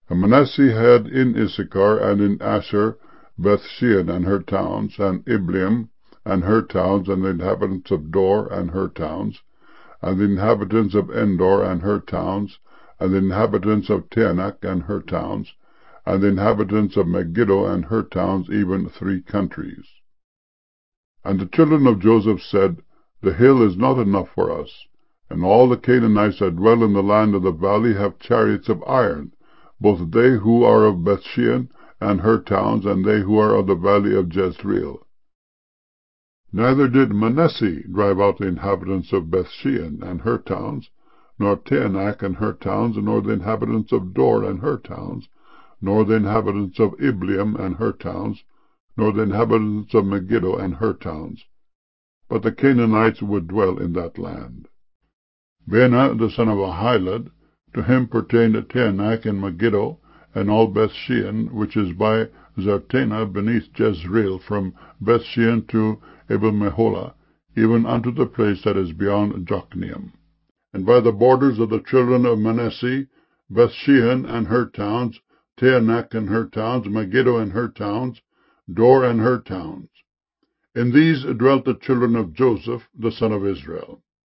And Manasseh had in Issachar and in Asher Bethshean and her towns, and Ibleam and her towns, and the inhabitants of Dor and her towns, and the inhabitants of Endor and her towns, and the inhabitants of Taanach and her towns, and the inhabitants of Megiddo and her towns, even 3 countries. And the children of Joseph said, The hill is not enough for us, and all the Canaanites that dwell in the land of the valley have chariots of iron, both they who are of Bethshean and her towns, and they who are of the valley of Jezreel. Neither did Manasseh drive out the inhabitants of Bethshean and her towns, nor Taanach and her towns, nor the inhabitants of Dor and her towns, nor the inhabitants of Ibleam and her towns, nor the inhabitants of Megiddo and her towns. But the Canaanites would dwell in that land. Baana the son of Ahilud, to him pertained Taanach and Megiddo, and all Bethshean, which is by Zartanah beneath Jezreel, from Bethshean to Abel-Meholah, even unto the place that is beyond Jokneam. And by the borders of the children of Manasseh, Bethshean and her towns, Taanach and her towns, Megiddo and her towns, Dor and her towns. In these dwelt the children of Joseph, the son of Israel.